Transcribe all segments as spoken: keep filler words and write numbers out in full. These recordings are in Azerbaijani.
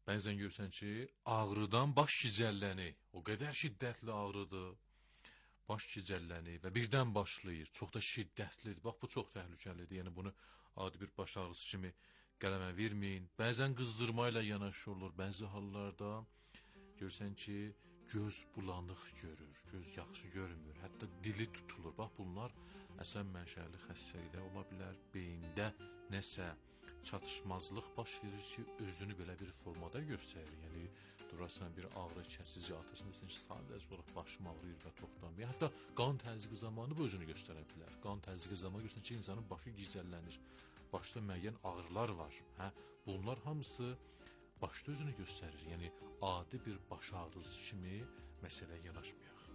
Bəzən görsən ki, ağrıdan baş gicəlləni, o qədər şiddətli ağrıdır, baş gicəlləni və birdən başlayır, çox da şiddətlidir. Bax, bu çox təhlükəlidir, yəni bunu adi bir baş ağrısı kimi qələmə verməyin. Bəzən qızdırma ilə yanaşı olur, bəzi hallarda görsən ki, göz bulanıq görür, göz yaxşı görmür, hətta dili tutulur. Bax, bunlar əsəb mənşəli xəstəliklər ola bilər, beyində nəsə çatışmazlıq baş verir ki, özünü belə bir formada göstərir. Yəni, durarsan bir ağrı kəsici atasın, desin ki, sadəcə olaraq başım ağrıyır və toxtanmıyor. Hətta qan təzyiqi zamanı bu özünü göstərə bilər. Qan təzyiqi zamanı görürsən ki, insanın başı gicəllənir, başda müəyyən ağrılar var. Hə? Bunlar hamısı başda özünü göstərir. Yəni, adi bir baş ağrısı kimi məsələ yanaşmayaq.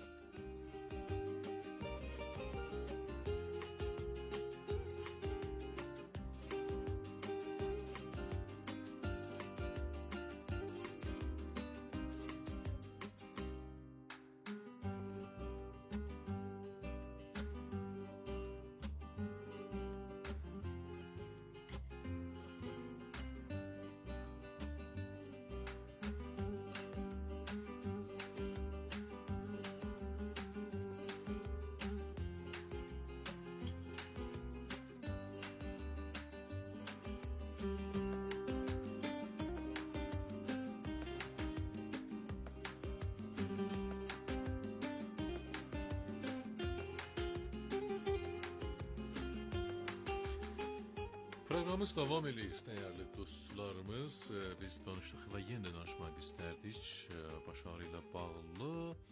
Proqramımız davam edir, dəyərli dostlarımız. Biz danışdıq və yenə də danışmaq istərdik baş ağrı ilə bağlı.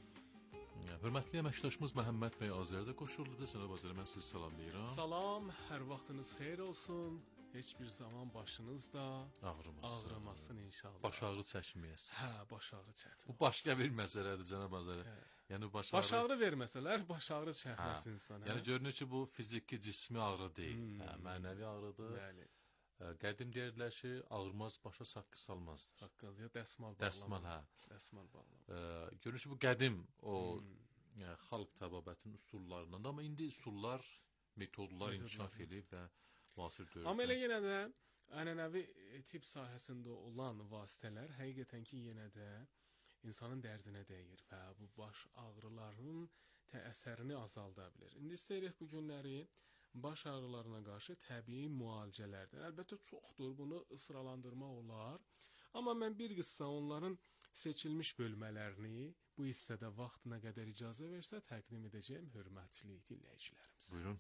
Hörmətli əməkdaşımız Məhəmməd bəy Azər də qoşuldu. Cənab Azər, mən sizi salamlayıram. Salam, hər vaxtınız xeyir olsun. Heç bir zaman başınız da ağrımasın, ağrımasın inşallah. Baş ağrı çəkməyəsiniz. Hə, baş ağrı çətin. Bu başqa bir məsələdir Cənab Azər. Hə. Yəni baş ağrı... baş ağrı verməsələr, baş ağrı çəkməsin hə. insana. Yəni görünür ki, bu fiziki, cismi ağrı deyil, hmm. hə, mənəvi ağrıdır. Bəli. Qədim deyirlər ki, ağrımaz başa saqqı salmazdır. Saqqız ya dəsmal bağlamaq. Dəsmal, hə. Dəsmal bağlamaq. E, görünür ki, bu qədim o hmm. yəni, xalq təbabətinin üsullarından da, amma indi üsullar, metodlar inkişaf edib və müasir dövrdə. Amma elə yenə də ənənəvi tibb sahəsində olan vasitələr həqiqətən ki, yenə də insanın dərdinə dəyir və bu baş ağrılarının təsirini azalda bilir. İndi istəyirik bu günləri baş ağrılarına qarşı təbii müalicələrdən. Əlbəttə çoxdur, bunu sıralandırmaq olar. Amma mən bir qısa onların seçilmiş bölmələrini bu hissədə vaxt nə qədər icazə versə təqdim edəcəyim hörmətli dinləyicilərimiz. Buyurun.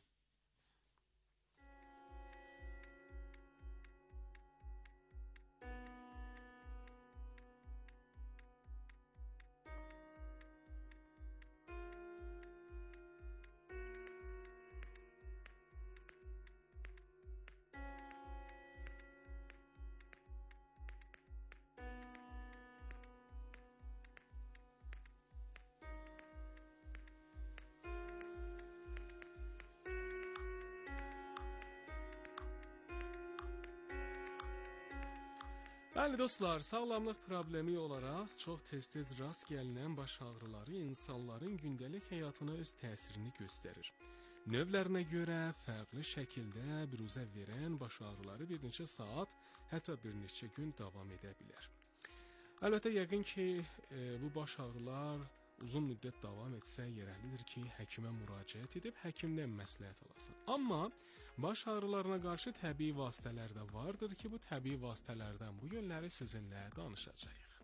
Bəli dostlar, sağlamlıq problemi olaraq çox tez-tez rast gəlinən baş ağrıları insanların gündəlik həyatına öz təsirini göstərir. Növlərinə görə fərqli şəkildə büruzə verən baş ağrıları bir neçə saat, hətta bir neçə gün davam edə bilər. Əlbəttə yəqin ki, e, bu baş ağrılar uzun müddət davam etsə yerəlidir ki, həkimə müraciət edib həkimdən məsləhət alasın. Amma baş ağrılarına qarşı təbii vasitələr də vardır ki, bu təbii vasitələrdən bu günləri sizinlə danışacağıq.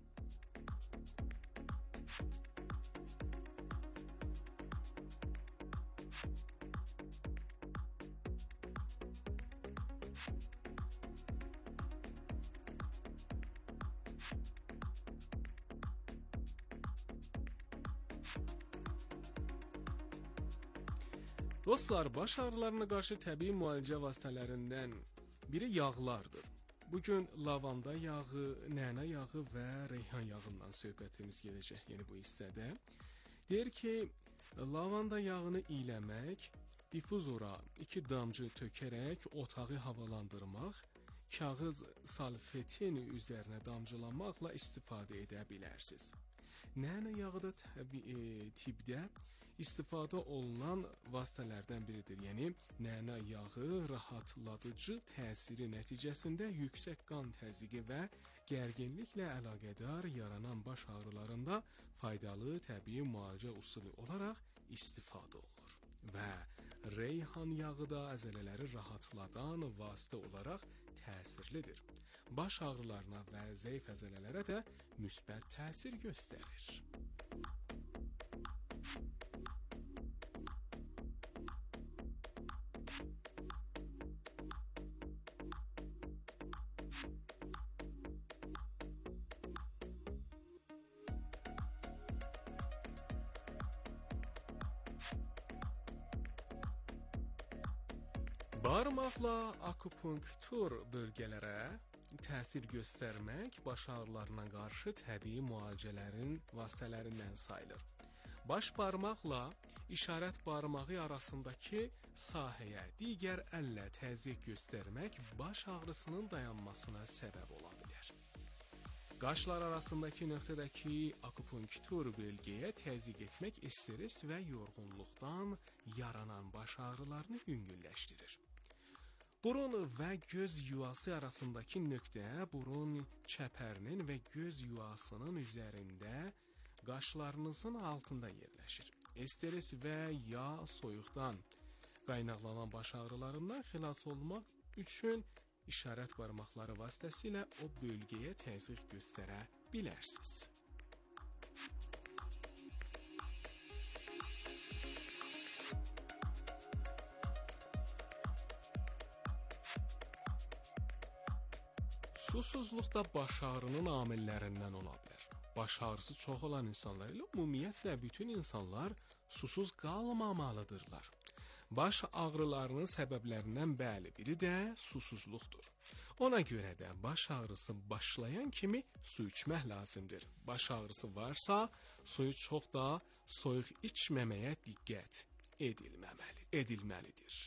Dostlar, baş ağrılarına qarşı təbii müalicə vasitələrindən biri yağlardır. Bugün lavanda yağı, nənə yağı və reyhan yağından söhbətimiz gedəcək yeni bu hissədə. Deyir ki, lavanda yağını iyləmək, difuzora iki damcı tökərək otağı havalandırmaq, kağız salfetin üzərinə damcılamaqla istifadə edə bilərsiniz. Nənə yağı da təbii, e, tibdə istifadə olunan vasitələrdən biridir. Yəni na'na yağı rahatladıcı təsiri nəticəsində yüksək qan təzyiqi və gərginliklə əlaqədar yaranan baş ağrılarında faydalı təbii müalicə usulu olaraq istifadə olunur. Və reyhan yağı da əzələləri rahatladan vasitə olaraq təsirlidir. Baş ağrılarına və zəif əzələlərə də müsbət təsir göstərir. Barmaqla akupunktur bölgələrə təsir göstərmək baş ağrılarına qarşı təbii müalicələrin vasitələrindən sayılır. Baş barmaqla işarət barmağı arasındakı sahəyə digər əllə təzyiq göstərmək baş ağrısının dayanmasına səbəb ola bilər. Qaşlar arasındakı nöqtədəki akupunktur bölgəyə təzyiq etmək stress və yorğunluqdan yaranan baş ağrılarını yüngülləşdirir. Burun və göz yuvası arasındakı nöqtə burun çəpərinin və göz yuvasının üzərində qaşlarınızın altında yerləşir. Stress və ya soyuqdan qaynaqlanan baş ağrılarından xilas olmaq üçün işarət barmaqları vasitəsilə o bölgəyə təzyiq göstərə bilərsiniz. Susuzluq da baş ağrının amillərindən ola bilər. Baş ağrısı çox olan insanlar ilə ümumiyyətlə bütün insanlar susuz qalmamalıdırlar. Baş ağrılarının səbəblərindən bəli biri də susuzluqdur. Ona görə də baş ağrısı başlayan kimi su içmək lazımdır. Baş ağrısı varsa, suyu çox da soyuq içməməyə diqqət edilməməli, edilməlidir.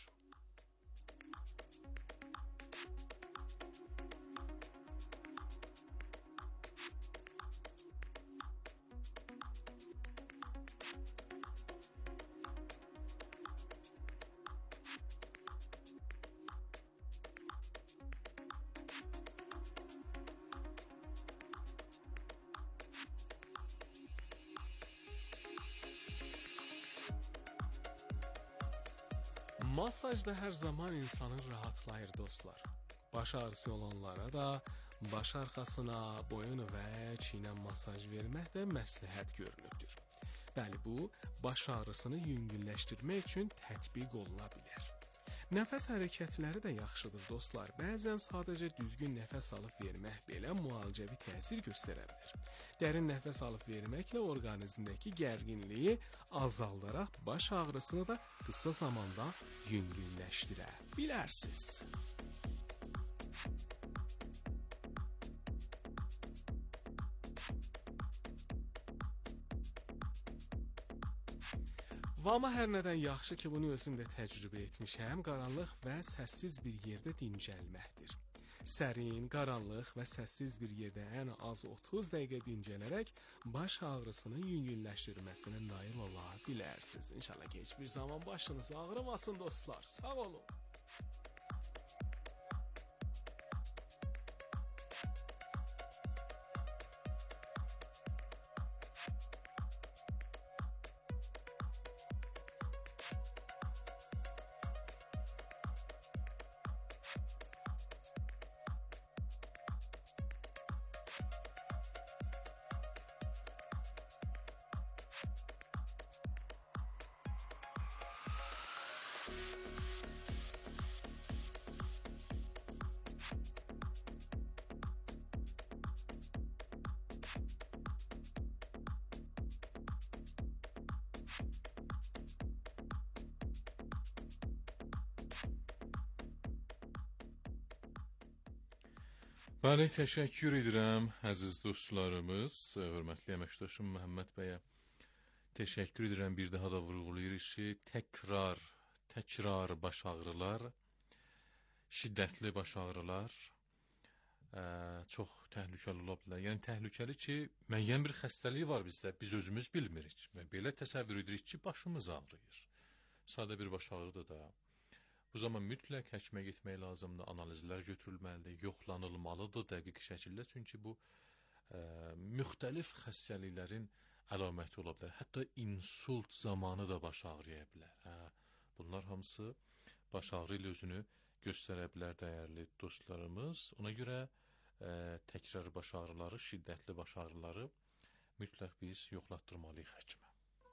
Masaj da hər zaman insanı rahatlayır dostlar. Baş ağrısı olanlara da baş arxasına, boyun və çiynə masaj vermək də məsləhət görünübdür. Bəli, bu baş ağrısını yüngülləşdirmək üçün tətbiq oluna bilər. Nəfəs hərəkətləri də yaxşıdır dostlar. Bəzən sadəcə düzgün nəfəs alıb vermək belə müalicəvi təsir göstərə bilər. Dərin nəfəs alıb verməklə orqanizmdəki gərginliyi azaldaraq baş ağrısını da qısa zamanda yüngülləşdirə bilərsiniz. Və amma hər nədən yaxşı ki, bunu özüm də təcrübə etmişəm, qaranlıq və səssiz bir yerdə dincəlməkdir. Sərin, qaranlıq və səssiz bir yerdə ən az otuz dəqiqə dincələrək baş ağrısını yüngülləşdirməsinə nail ola bilərsiniz. İnşallah heç bir zaman başınız ağrımasın dostlar. Sağ olun. Bəli, təşəkkür edirəm əziz dostlarımız, hörmətli əməkdaşım Məhəmməd bəyə. Təşəkkür edirəm, bir daha da vurğulayırıq ki, təkrar, təkrar baş ağrılar, şiddətli baş ağrılar ə, çox təhlükəli ola bilər. Yəni təhlükəli ki, müəyyən bir xəstəlik var bizdə, biz özümüz bilmirik və belə təsəvvür edirik ki, başımız ağrıyır. Sadə bir baş ağrıdır da. Bu zaman mütləq həkimə getmək lazımdır, analizlər götürülməlidir, yoxlanılmalıdır dəqiq şəkildə, çünki bu ə, müxtəlif xəstəliklərin əlaməti ola bilər. Hətta insult zamanı da baş ağrıya bilər. Hə, bunlar hamısı baş ağrı ilə özünü göstərə bilər dəyərli dostlarımız. Ona görə ə, təkrar baş ağrıları, şiddətli baş ağrıları mütləq biz yoxlatdırmalıyıq həkimə.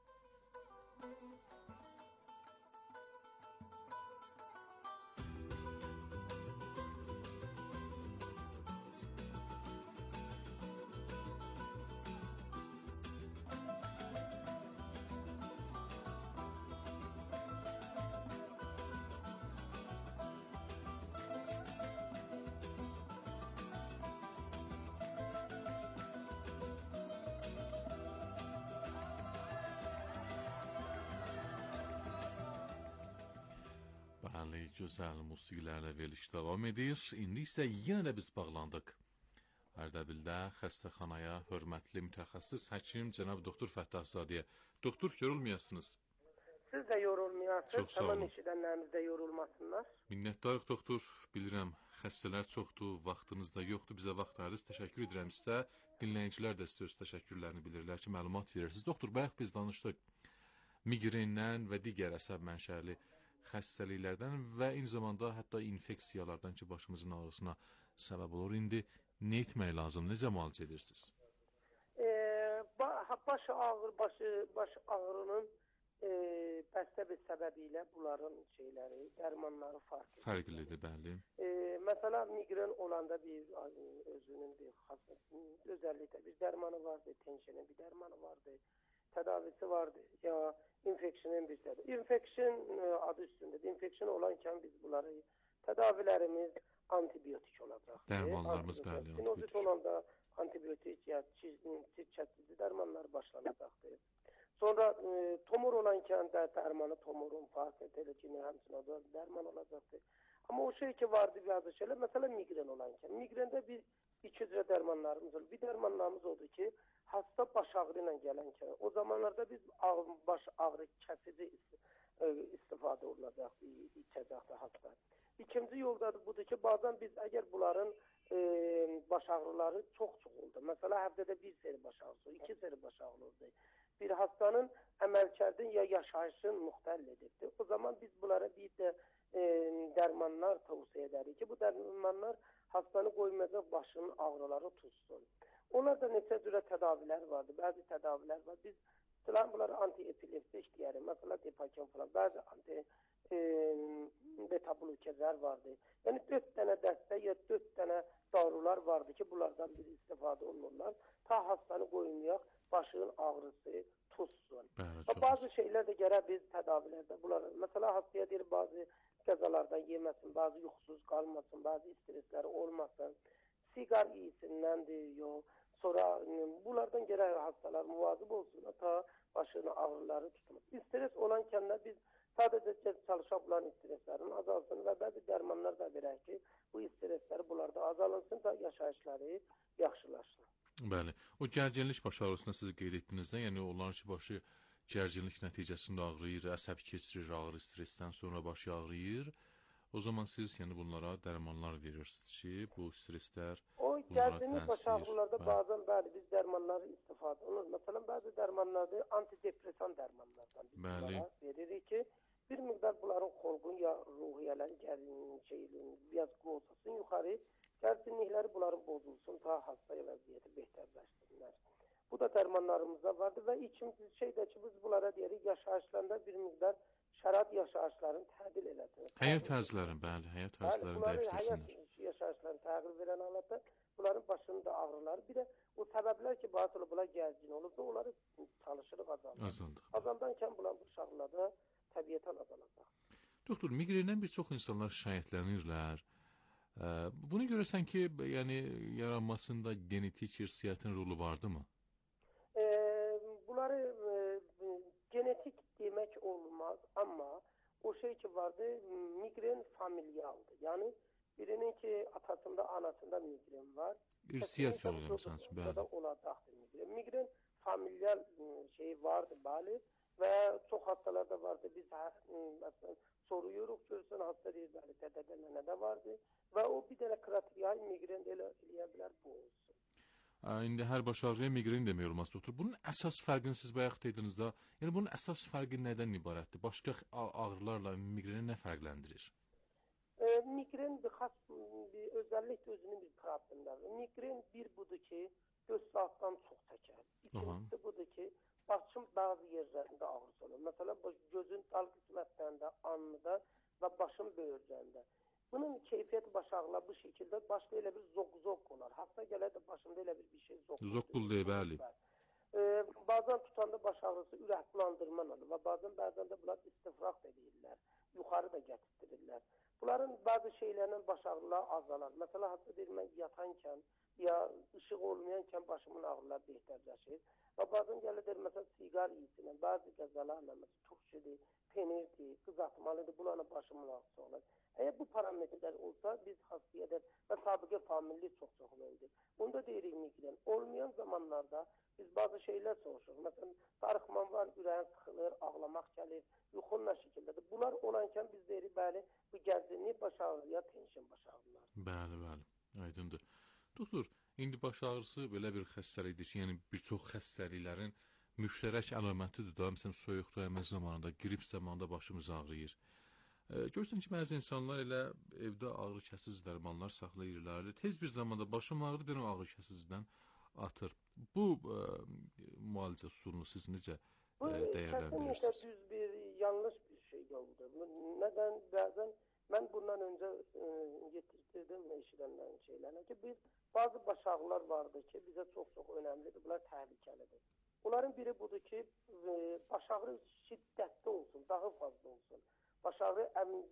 Bəli, gözəl musiqilərlə veriliş davam edir. İndi isə yenə də biz bağlandıq Ərdəbildə xəstəxanaya hörmətli mütəxəssis həkim cənab doktor Fəttahzadəyə. Doktor, yorulmayasınız. Siz də yorulmayasınız. Çox sağ olun. Tamam eşidənlərimiz də yorulmasınlar. Minnətdarıq doktor. Bilirəm, xəstələr çoxdur, vaxtınız da yoxdur. Bizə vaxt ayırdınız. Təşəkkür edirəm sizə. Dinləyicilər də sizə öz təşəkkürlərini bilirlər ki, məlumat verirsiniz. Doktor, bayaq biz danışdıq migrendən və digər əsəb mənşəli xəstəliklərdən və eyni zamanda hətta infeksiyalardan ki, başımızın ağrısına səbəb olur. İndi nə etmək lazım, necə müalicə edirsiniz? Ee, baş ağrı, başı, baş ağrının e, bəstə bir səbəbi ilə bunların şeyləri, dərmanları farklı. Fərqlidir, bəli. E, mesela migren olanda bir özünün bir xas, özellikle bir dərmanı vardı, tenşinin bir dərmanı vardı, tedavisi vardı ya infeksiyonun bir sebebi. Infeksiyon adı üstündedir. İnfeksiyon olanken biz bunları tedavilerimiz antibiyotik olacak. Dərmanlarımız bəli. Sinozit olanda antibiyotik ya çeşitli dərmanlar başlanacaktır. Sonra e, tomur olanken de dərmanı tomurun farklı telekini hemsine dərman olacaktır. Ama o şey ki vardı bazı şeyler, mesela migren olanken. Migrende bir iki cüre dərmanlarımız olur. Bir dərmanlarımız oldu ki, hasta baş ağrı ilə gələn o zamanlarda biz ağ, baş ağrı kəsici istifadə olunacaq, içəcəkdir hasta. İkinci yoldadır budur ki, bazen biz əgər bunların e, baş ağrıları çox-çox oldu. Mesela həftədə bir seri baş ağrısı, iki seri baş ağrı oldu. Bir hastanın əməlkərdin ya yaşayışın müxtəll edibdir. O zaman biz bunlara bir də e, dərmanlar tavsiyə edərik ki, bu dərmanlar hastanı qoymayacaq başının ağrıları tutsun. Onlarda neçə cürə tədavilər vardı, bəzi tədavilər var. Biz bunları anti-epileptik deyərik, mesela depakin falan, bəzi anti e, beta-blokerlər vardı. Yəni dörd dənə dəstə ya dörd dənə darular vardı ki, bunlardan bir istifadə olunurlar. Ta hastanı qoymayaq, başının ağrısı tutsun. Bəli, bazı şeylər də gərək biz tədavilərdə bunlar. Mesela hastaya deyir, bazı qəzalardan yeməsin, bazı yuxusuz qalmasın, bazı stresləri olmasın. Sigar iyisindəndir, yox. Sonra bunlardan gərək hastalar muvazib olsun, ta başının ağrıları tutulur. Stres olanken de biz sadəcə çalışaq bulan streslərin azalsın və bəzi dərmanlar da verək ki, bu stresləri bunlarda azalınsın da yaşayışları yaxşılaşsın. Bəli. O gərginlik baş ağrısına siz qeyd etdinizdən, yəni onların ki, başı gərginlik nəticəsində ağrıyır, əsəb keçirir, ağrı stresdən sonra başı ağrıyır. O zaman siz yəni bunlara dərmanlar verirsiniz ki, bu streslər o gərginlik baş ağrılarda bazen bəli biz dərmanları istifadə olunur. Məsələn, bəzi dərmanlarda antidepresan dərmanlardan biz bunlara veririk ki, bir miqdar bunların xolqun ya ruhiyyələrin gərginliğinin şeyliğini biraz qolsasın yuxarı, gərginlikləri bunların bozulsun, ta hastaya vəziyyəti behtərləşsinlər. Bu da dərmanlarımızda vardır və ikinci şey də ki, biz bunlara deyirik, yaşayışlarında bir miqdar şərait yaşayışların tədil eləsin. Həyat tərzlərin, bəli, həyat tərzlərini dəyişdirsinlər. Həyat yaşayışlarını təqil verən halətdə bunların başında ağrıları, bir də o səbəblər ki, bazı bunlar gərgin olub da onları çalışırıq azaldıq. Azaldıq. Azaldanken bunlar bu şahlarda təbiyyətən azalacaq. Doktor, migrendən bir çox insanlar şikayətlənirlər. Bunu görürsən ki, yəni yaranmasında genetik irsiyyətin rolu vardı mı? E, bunları e, genetik demək olmaz, amma o şey ki vardı, migren familiyaldır. Yəni Birinin ki atasında, anasında migren var. İrsiyyat yolu Kesinlikle demişsiniz, çocukluğunda da bəli. olacaqdır migren. Migren familial ıı, şeyi vardır, bəli. Və çox hastalarda vardır. Biz hə, ıı, məsələn soruyoruz, görürsən hasta deyir, bəli, dədədə də vardır. Və o bir dənə kratrial migren elə eləyə bilər bu olsun. Ə, İndi hər baş ağrıya migren demək olmaz doktor. Bunun əsas fərqini siz bayaq dediniz də, yəni bunun əsas fərqi nədən ibarətdir? Başqa ağ- ağrılarla migreni nə fərqləndirir? E, migren bir xas bir özəllik özünün bir problemləri. Migren bir budur ki, göz saatdan çox çəkər. İkincisi budur ki, başın bazı yerlərində ağrısı olur. Məsələn, bu gözün dal qismətlərində, alnında və başın böyürcəndə. Bunun keyfiyyət baş ağrıları bu şəkildə başda elə bir zoq-zoq olar. Hasta gələr də başında elə bir bir şey zoq. Zoqqul deyil, bəli. E, bazen tutanda baş ağrısı ürək bulandırma olur və bazen bəzən də bunlar istifraq da deyirlər. Yuxarı da gətirdirirlər. Bunların bazı şeylərlə baş ağrıları azalar. Məsələn, hasta deyir, mən yatankən ya ışıq olmayankən başımın ağrıları behtərləşir. Və bazen gəlir deyir, məsələn, siqar iyisinə, bəzi qəzalarla, məsələn, turşudur, penirdir, qızartmalıdır, bunlarla başımın ağrısı olur. Əgər bu parametrlər olsa, biz hastaya edir və sabiqə familli çox-çox önemlidir. Bunda deyirik migren. Olmayan zamanlarda biz bazı şeylər soruşuruq. Məsələn, darıxman var, ürəyin sıxılır, ağlamaq gəlir, yuxun nə şəkildədir. Bunlar olankən biz deyirik, bəli, bu gərginlik baş ağrısı ya tension baş ağrılar. Bəli, bəli, aydındır. Doktor, indi baş ağrısı belə bir xəstəlikdir ki, yəni bir çox xəstəliklərin müştərək əlamətidir də. Məsələn, soyuq döymə zamanında, qrip zamanında başımız ağrıyır. E, görürsən ki, bəzi insanlar elə evdə ağrı kəsici dərmanlar saxlayırlar. Tez bir zamanda başım ağrıdı, bir ağrı kəsicidən atır. Bu e, müalicə usulunu siz necə Bu e, dəyərləndirirsiniz? kesinlikle düz bir, yanlış bir şey oldu. Neden? Bazen ben bundan önce e, getirdim eşidenlerin şeylerine ki biz bazı baş ağrılar vardı ki bize çok çok önemlidir. Bunlar tehlikelidir. Bunların biri budur ki e, baş ağrı şiddetli olsun, daha fazla olsun. Baş ağrı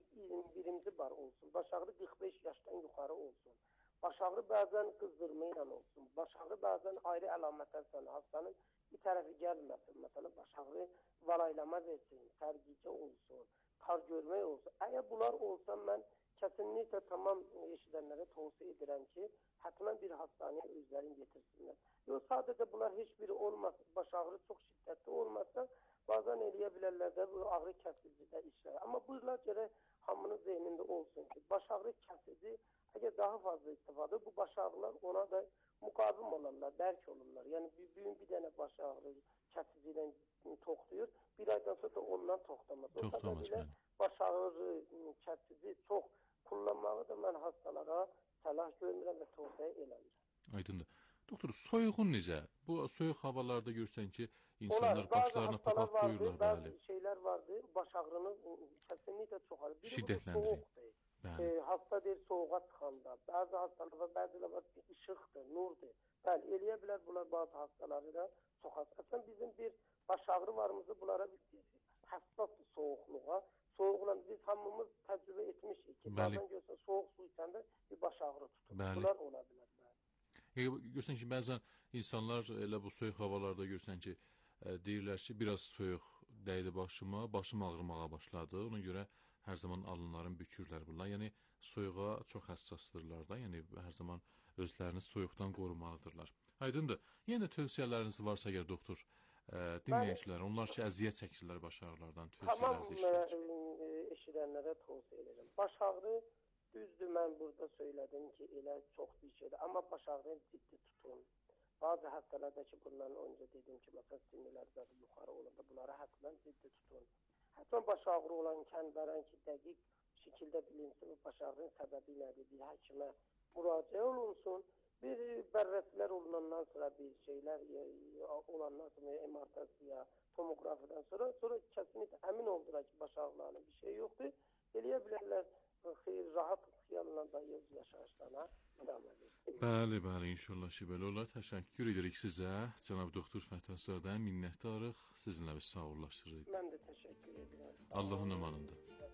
birinci bar olsun. Baş ağrı qırx beş yaştan yukarı olsun. Baş ağrı bazen kızdırmayla olsun. Baş ağrı bazen ayrı əlamətlər sonra hastanın bir tərəfi gəlməsin. Məsələn, baş ağrı valaylama versin, tərgicə olsun, kar görmək olsun. Əgər bunlar olsa mən kesinlikle tamam eşidənlərə tavsiye edirəm ki, həttəmən bir hastaneye özlərini getirsinlər. Yox, sadəcə bunlar heç biri olmasa, baş ağrı çox şiddətli olmasa, bazen eləyə bilərlər də bu ağrı kəsicidə işlər. Amma bunlar gərək hamının zehnində olsun ki, baş ağrı kəsici əgər daha fazla istifadə, bu baş ağrılar ona da müqavim olarlar, bərk olurlar. Yəni bir, bir, bir dənə baş ağrı kəsici ilə toxtuyur, bir aydan sonra da ondan toxtamaz. O Toxtamaz, səbəbilə baş ağrı kəsici çox kullanmağı da mən hastalara səlah görmürəm və tövsiyə eləmirəm. Aydındır. Doktor, soyuğun necə? Bu soyuq havalarda görsən ki, insanlar Onlar, bazı başlarına hastalar papaq vardır, qoyurlar, bazı bəli. şeyler vardır, baş ağrını kesinlikle çoxalır. Biri bu da Şiddətləndirir. soğukdur. Bəli. E, hasta deyir soğuğa çıxanda, bəzi hastalar var, bəziləri var işıqdır, nurdur. Bəli, eləyə bilər bunlar bazı hastaları da çox az. Əslən bizim bir baş ağrı varımızı bunlara bir həssasdır soğuqluğa. Soğuqla biz hamımız təcrübə etmişik ki, Bəli. bazen görsən soğuk su içəndə bir baş ağrı tutur. Bəli. Bunlar ola bilər. Bəli. E, görsən ki, bəzən insanlar elə bu soyuq havalarda görsən ki, e, deyirlər ki, biraz soyuq dəydi başıma, başım ağrımağa başladı. Ona görə hər zaman alınlarını bükürlər bunlar. Yəni soyuğa çox həssasdırlar da. Yəni hər zaman özlərini soyuqdan qorumalıdırlar. Aydındır. Yenə də tövsiyələriniz varsa əgər doktor, e, dinləyicilər, onlar ki, əziyyət çəkirlər baş ağrılardan, Tamam tövsiyələrinizi e, eşidir. e, eşidənlərə tövsiyə edirəm. Baş ağrı düzdür, mən burada söylədim ki, elə çox bir şeydir. Amma baş ağrını ciddi tutun. Bazı hastalarda ki, bundan önce dedim ki, məsələn, sinirlər zaten yuxarı olanda bunları həttəmən ciddi tutun. Hətta baş ağrı olankən verən ki, dəqiq şəkildə bilinsin, baş ağrının səbəbi nədir, bir həkimə müraciə olunsun. Bir bərrəsilər olunandan sonra bir şeylər e, olandan sonra M R T-ya, tomografiyadan sonra sonra kesinlikle əmin oldular ki, baş ağrılarının bir şey yoxdur. Eləyə bilərlər xeyir, rahat xiyalla da öz yaşayışlarına devam edir. Bəli, bəli, inşallah ki, belə olar. Təşəkkür edirik sizə. Cənab doktor Fətəsədən minnətdarıq. Sizinlə biz sağollaşdırırıq. Mən də təşəkkür edirəm. Allahın amanında.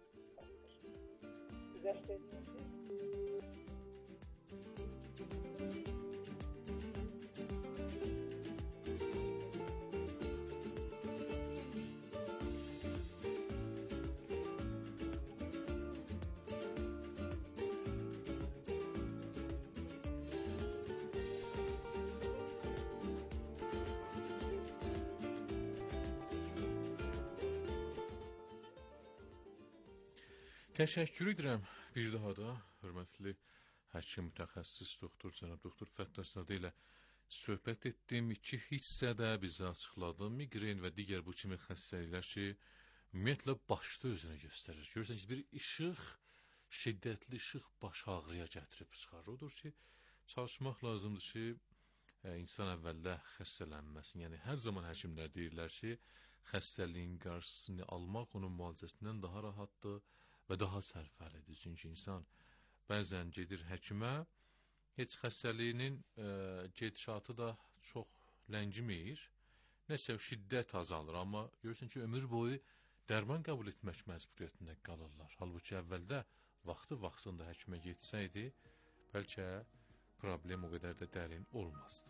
Güzel Təşəkkür edirəm bir daha da hörmətli həkim mütəxəssis doktor cənab doktor Fəttaszadə ilə söhbət etdim. İki hissədə bizə açıqladı. Miqren və digər bu kimi xəstəliklər ki, ümumiyyətlə başda özünü göstərir. Görürsən ki, bir işıq, şiddətli işıq baş ağrıya gətirib çıxarır. Odur ki, çalışmaq lazımdır ki, insan əvvəldə xəstələnməsin. Yəni, hər zaman həkimlər deyirlər ki, xəstəliyin qarşısını almaq onun müalicəsindən daha rahatdır və daha sərfəlidir. Çünki insan bəzən gedir həkimə, heç xəstəliyinin e, gedişatı da çox ləngimir, nəsə şiddət azalır, amma görürsən ki, ömür boyu dərman qəbul etmək məcburiyyətində qalırlar. Halbuki əvvəldə vaxtı-vaxtında həkimə getsəydi, bəlkə problem o qədər də dərin olmazdı.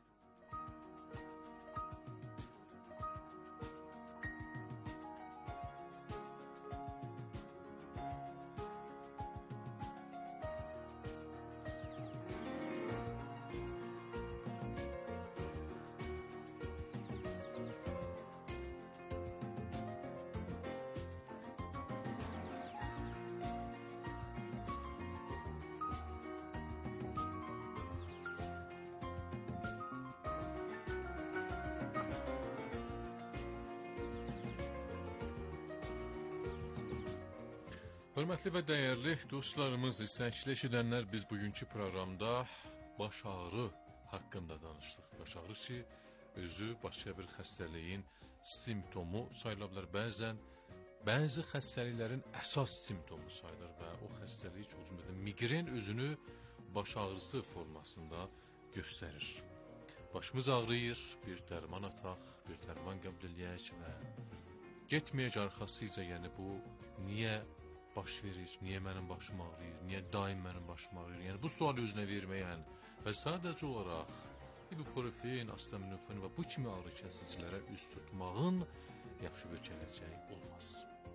Hörmətli və dəyərli dostlarımız, izləyicilər, eşidənlər, biz bugünkü proqramda baş ağrı haqqında danışdıq. Baş ağrı ki, özü başqa bir xəstəliyin simptomu sayıla bilər. Bəzən bəzi xəstəliklərin əsas simptomu sayılır və o xəstəlik, o cümlədən miqren özünü baş ağrısı formasında göstərir. Başımız ağrıyır, bir dərman ataq, bir dərman qəbul eləyək və getməyək arxasıca, yəni bu niyə baş verir, niyə mənim başım ağrıyır, niyə daim mənim başım ağrıyır, yəni bu sualı özünə verməyən və sadəcə olaraq ibuprofen, acetaminofen və bu kimi ağrı kəsicilərə üz tutmağın yaxşı bir gələcəyi olmaz.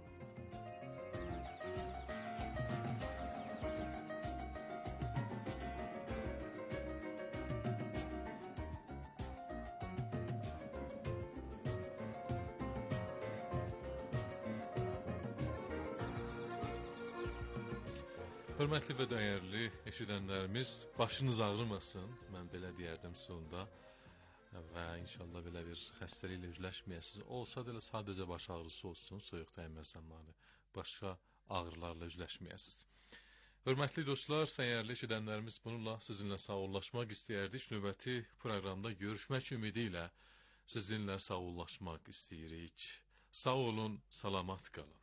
Hörmətli və dəyərli eşidənlərimiz, başınız ağrımasın, mən belə deyərdim sonda və inşallah belə bir xəstəliklə üzləşməyəsiniz. Olsa da sadəcə baş ağrısı olsun, soyuq dəyməz zamanı, başqa ağrılarla üzləşməyəsiniz. Hörmətli dostlar, dəyərli eşidənlərimiz, bununla sizinlə sağollaşmaq istəyərdik. Növbəti proqramda görüşmək ümidi ilə sizinlə sağollaşmaq istəyirik. Sağ olun, salamat qalın.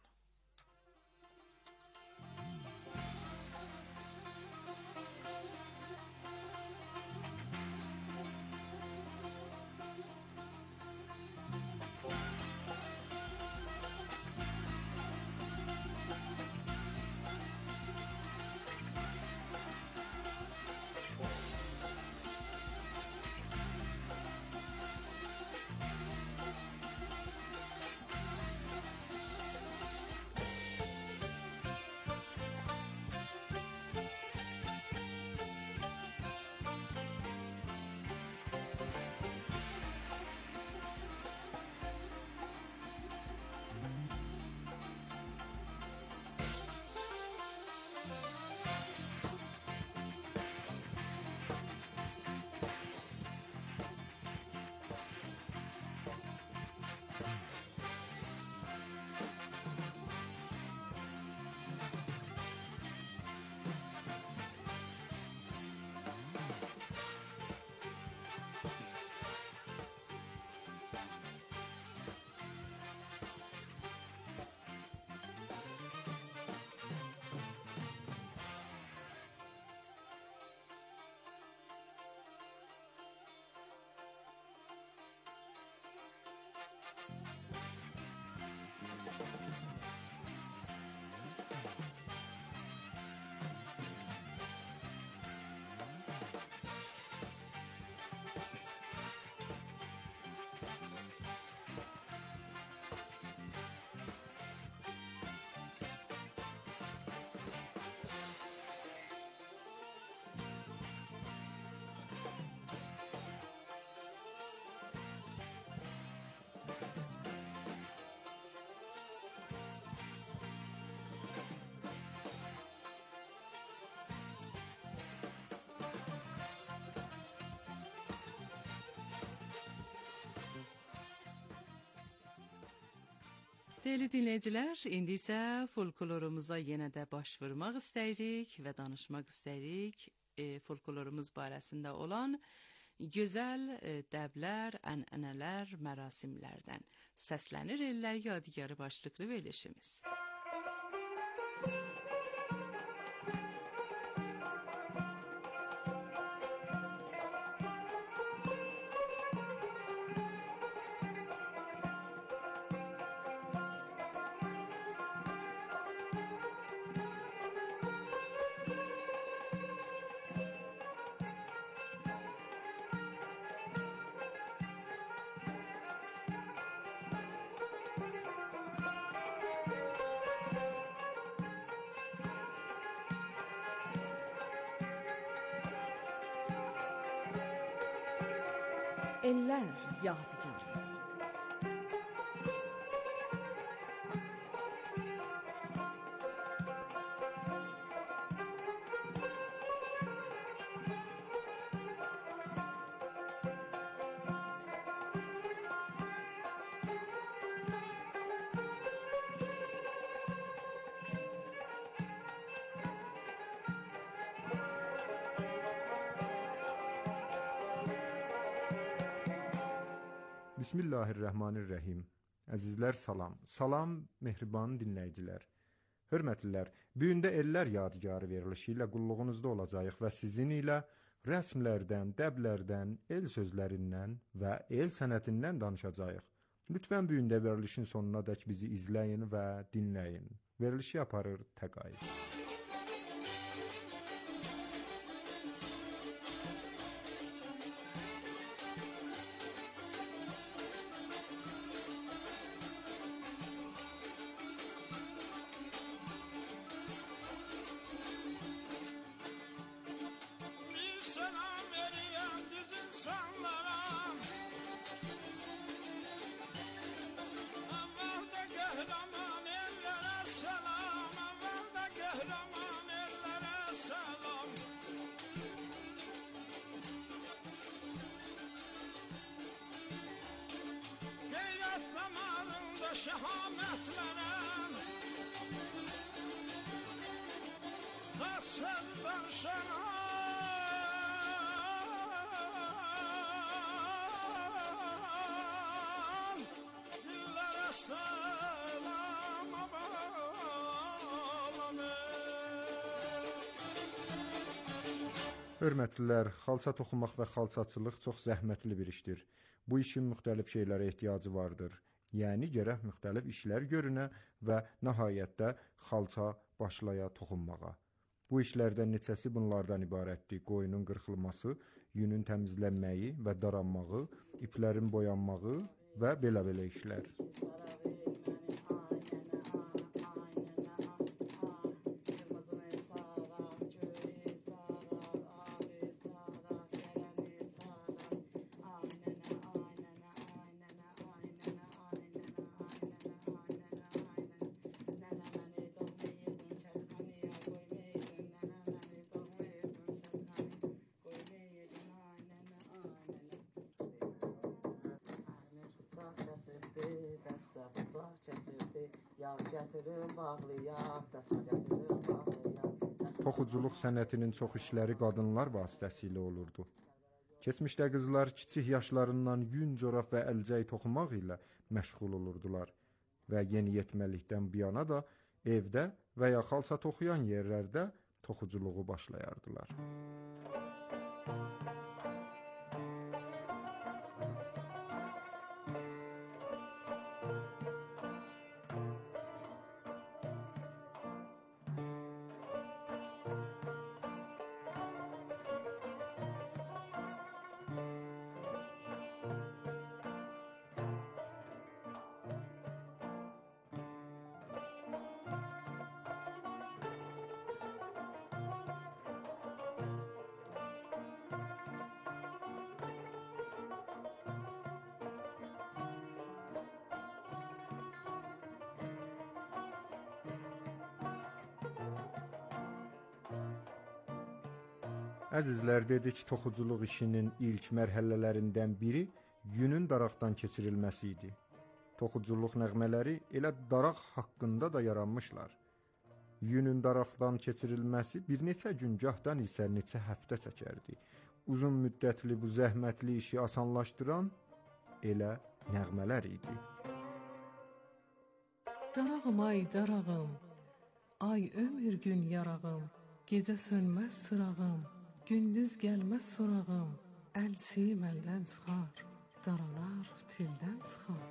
Değerli dinləyicilər, indi isə folklorumuza yenə də baş vurmaq istəyirik və danışmaq istəyirik e, folklorumuz barəsində olan gözəl e, dəblər, ənənələr, mərasimlərdən. Səslənir ellər yadigarı başlıqlı verilişimiz. Eller Yadigarı. Bismillahirrahmanirrahim. Əzizlər salam. Salam mehriban dinləyicilər. Hörmətlilər, bu gün də Ellər Yadigarı verilişi ilə qulluğunuzda olacağıq və sizin ilə rəsmlərdən, dəblərdən, el sözlərindən və el sənətindən danışacağıq. Lütfən bu gün də verilişin sonuna dək bizi izləyin və dinləyin. Verilişi aparır Təqaüd. Şehametlerem Kaçsız danışan Dillere selam Hörmətlilər, xalça toxumaq və xalçaçılıq çox zəhmətli bir işdir. Bu işin müxtəlif şeylərə ehtiyacı vardır. Yəni gərək müxtəlif işlər görünə və nəhayətdə xalça başlaya toxunmağa. Bu işlərdən neçəsi bunlardan ibarətdir: qoyunun qırxılması, yünün təmizlənməyi və daranmağı, iplərin boyanmağı və belə-belə işlər. Toxuculuq sənətinin çox işləri qadınlar vasitəsilə olurdu. Keçmişdə qızlar kiçik yaşlarından yun, corab və əlcək toxumaq ilə məşğul olurdular və yeniyetməlikdən bu yana da evdə və ya xalça toxuyan yerlərdə toxuculuğu başlayardılar. Əzizlər, dedik, toxuculuq işinin ilk mərhələlərindən biri yünün daraqdan keçirilməsi idi. Toxuculuq nəğmələri elə daraq haqqında da yaranmışlar. Yünün daraqdan keçirilməsi bir neçə gün, gahdan isə neçə həftə çəkərdi. Uzun müddətli bu zəhmətli işi asanlaşdıran elə nəğmələr idi. Darağım ay darağım, ay ömür gün yarağım, gecə sönməz sırağım, gündüz gəlməz sorağım, əlsiyim əldən çıxar, daralar tildən çıxar.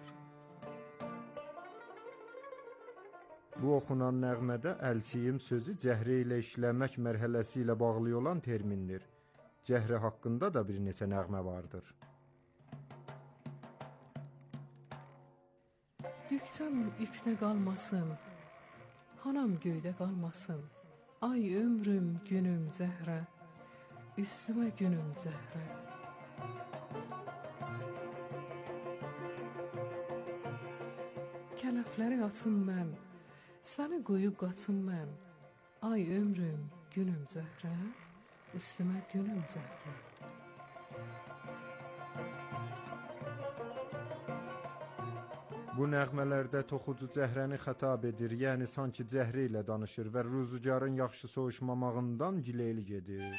Bu oxunan nəğmədə əlçiyim sözü cəhrə ilə işləmək mərhələsi ilə bağlı olan termindir. Cəhrə haqqında da bir neçə nəğmə vardır. Yüksəm ipdə qalmasın, hanam göydə qalmasın, ay ömrüm günüm zəhrə, üstümə günüm zəhrə. Kələfləri açım mən, səni qoyub qaçım mən, ay ömrüm günüm zəhrə, üstümə günüm zəhrə. Bu nəğmələrdə toxucu cəhrəni xətab edir, yəni sanki cəhrə ilə danışır və ruzugarın yaxşı soğuşmamağından gileyli gedir.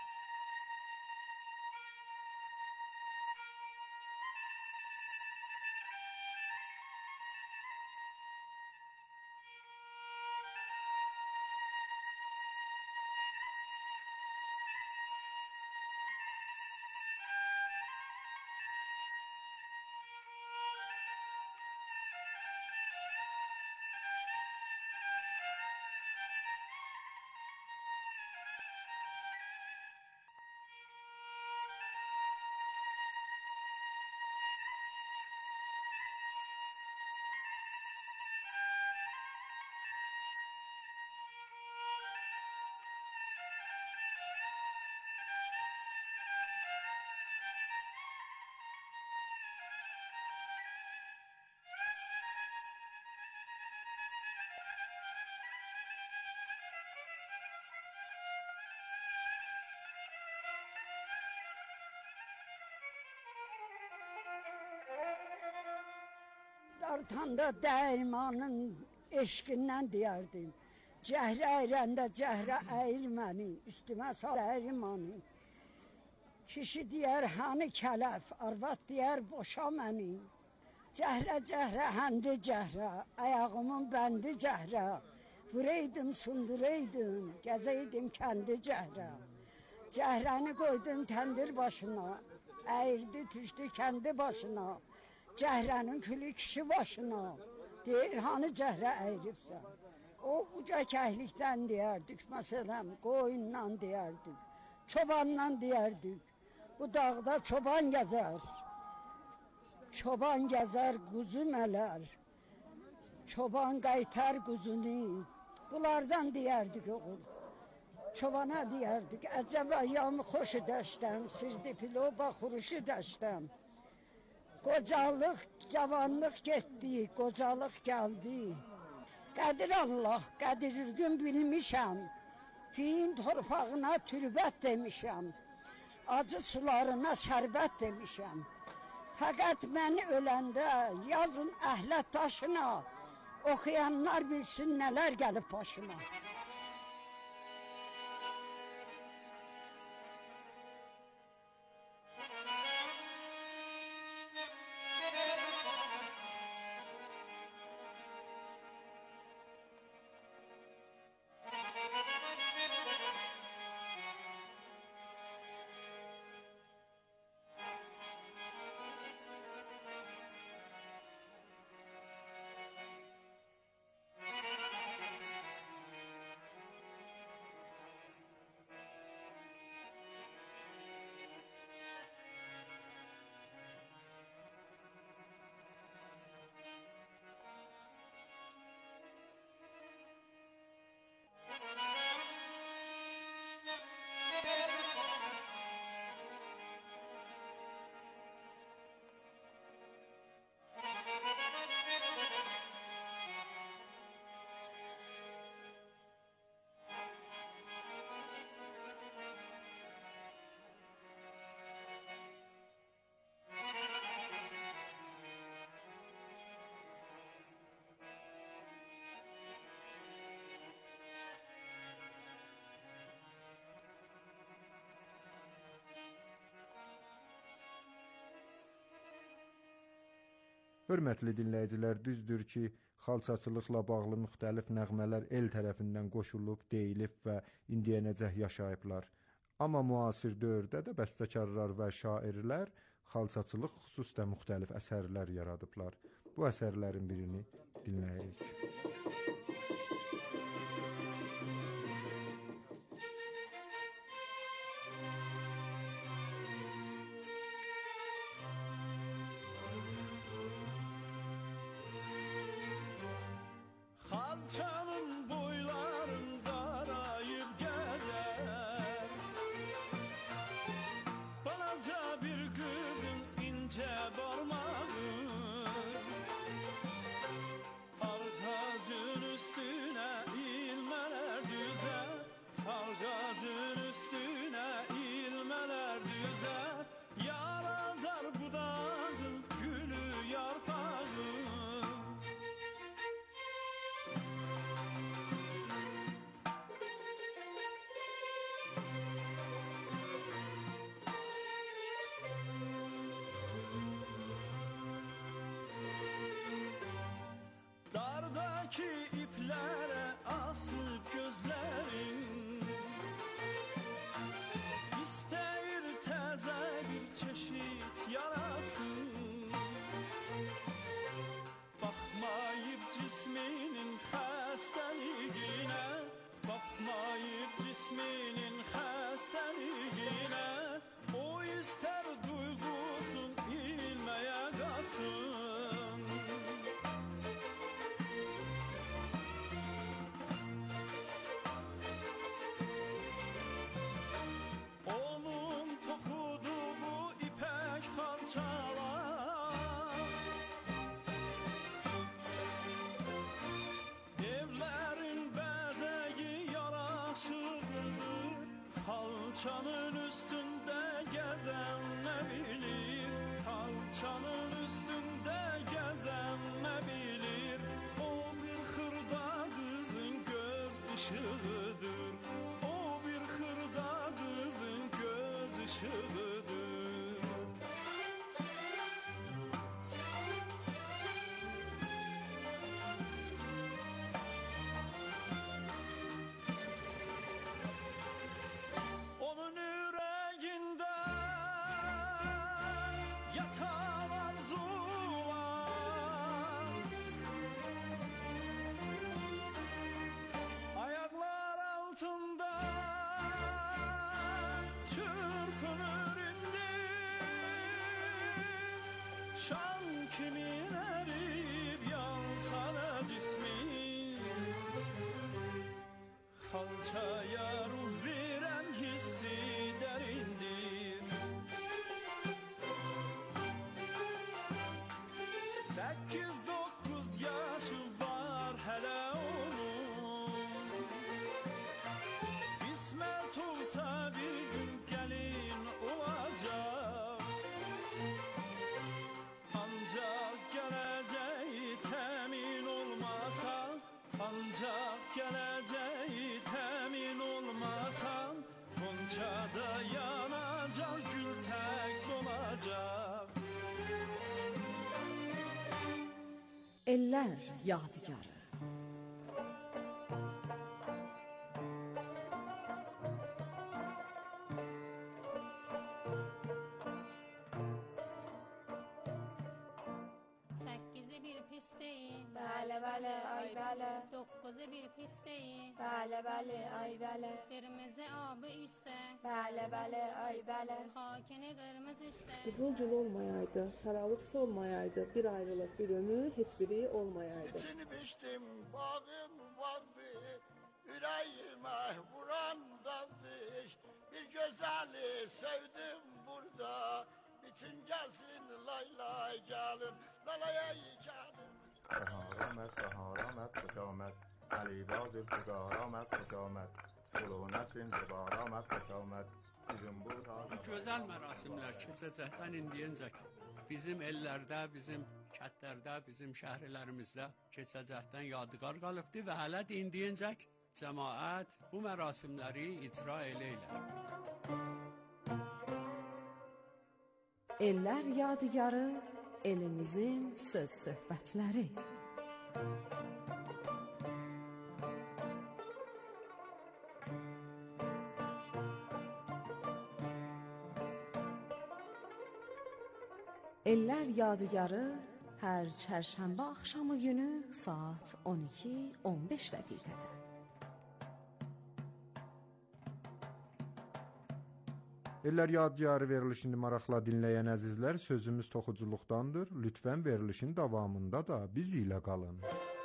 Dartanda dəyirmanın eşqindən deyərdim. Cəhrə əyləndə cəhrə əyil məni, üstümə sal əyirmanı. Kişi deyər hani kələf, arvad deyər boşa məni. Cəhrə cəhrə həndi cəhrə, ayağımın bəndi cəhrə. Vuraydım sunduraydım, gəzəydim kəndi cəhrə. Cəhrəni qoydum təndir başına, əyildi düşdü kəndi başına. Cəhrənin külü kişi başına, deyir hani cəhrə əyilibsən. O uca kəhlikdən deyərdik, məsələn, qoyundan deyərdik, çobandan deyərdik. Bu dağda çoban gəzər, çoban gəzər, quzu mələr, çoban qaytar quzunu, bunlardan deyərdik oğul. Çobana deyərdik, əcəb ayyamı xoşu dəştəm, sizdi piloba xuruşu dəştəm. Qocalıq, cavanlıq getdi, qocalıq gəldi. Qədir Allah, qədir ürgün bilmişəm, fiyin torpağına türbət demişəm, acı sularına şərbət demişəm. Fəqət məni öləndə yazın əhlət daşına, oxuyanlar bilsin nələr gəlib başıma. Hörmətli dinləyicilər, düzdür ki, xalçaçılıqla bağlı müxtəlif nəğmələr el tərəfindən qoşulub, deyilib və indiyənəcək yaşayıblar. Amma müasir dövrdə də bəstəkarlar və şairlər xalçaçılıq xüsusda müxtəlif əsərlər yaradıblar. Bu əsərlərin birini dinləyirik. Xalçanın boylarında arayıb gəzər, balaca bir qızın incə barmağı, ağacın üstünə ilmələr düzər, ağacın üstünə ilmələr düzər, yaradar budağın gülü yarpağı. Dardaki iplere asıp gözlerin, İsteyir təzə bir çeşit yarasın. Baxmayıb cisminin xəstəliyinə, Baxmayıb cisminin xəstəliyinə, O istər duyğusun ilməyə qaçsın. Onun toxuduğu ipək xalçalar, evlərin bəzəyi yaraşıqlıdır, xalçanın üstündə gəzən nə bilir, xalçanın üstündə gəzən nə bilir, o bir xırda qızın göz işığıdır, o bir xırda qızın göz işığıdır. Onun ürəyində yatan arzular, ayaqlar altında çırpınır indi, şam kimin erib yansa da cismi, xalçaya ruh verən hissi dərindir. Səkkiz dokuz yaşı var hələ onun, qismət olsa bir gün gəlin olacaq, ancaq gələcəyi təmin olmasa, ancaq gələcəyi təmin olmasan, Qoncada yanacaq, gül tək solacaq. Ellər Yadigarı. Sekizi bir pisteyi, Bəli, bəli, ay bəli. dokuzu bir pisteyi, Bəli, bəli, ay bəli. kırmızı abı üstte, Bəli, bəli, ay bəli. hakini kırmızı üstte. Qızılgül olmayaydı, saralıqsa olmayaydı, bir ayrılıq, bir ömür, heç biri olmayaydı. İçini biçtim, bağım vardı, yüreğime vuran dalış. Bir güzeli sevdim burada, bütün gelsin lay lay canım, lalay canım. بهار آمد بهار آمد خوش آمد علیبا ذوالفقار آمد خوش آمد گل و نسرین زبار آمد خوش آمد bizim burada Gözəl mərasimlər keçəcəkdən indiyəcək bizim ellərdə, bizim kətlərdə, bizim şəhərlərimizdə keçəcəkdən yadigar qalıbdı və hələ də indiyəcək cəmaət bu mərasimləri icra eləyirlər. Ellər Yadigarı elimizin söz söhbətləri. Ellər Yadigarı hər çərşənbə axşamı günü saat on iki on beş dəqiqədə. Ellər Yadigarı verilişini maraqla dinləyən əzizlər, sözümüz toxuculuqdandır. Lütfən verilişin davamında da biz ilə qalın.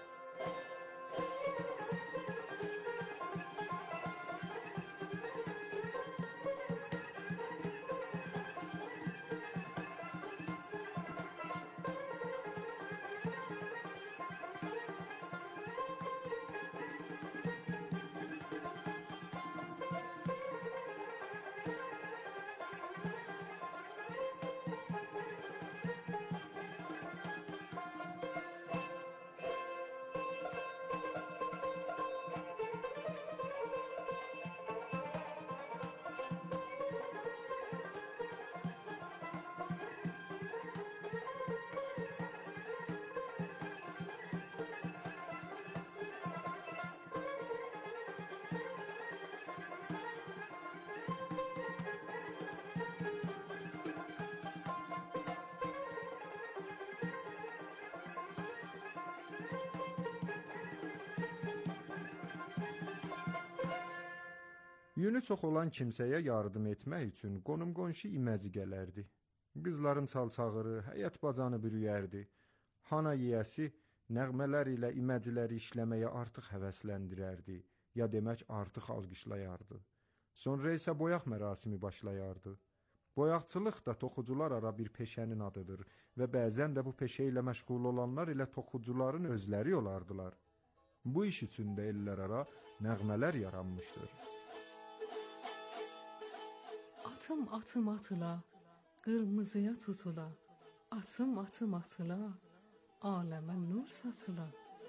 Yünü çox olan kimsəyə yardım etmək üçün qonum-qonşu iməci gələrdi. Qızların çalçağırı, həyət bacanı bürüyərdi. Hana yiyəsi nəğmələr ilə iməcləri işləməyə artıq həvəsləndirərdi, ya demək artıq alqışlayardı. Sonra isə boyaq mərasimi başlayardı. Boyaqçılıq da toxucular ara bir peşənin adıdır və bəzən də bu peşə ilə məşğul olanlar ilə toxucuların özləri olardılar. Bu iş üçün də ellər ara nəğmələr yaranmışdır. Atım atım atıla, qırmızıya tutula, atım atım atıla, aləmə nur saçıla.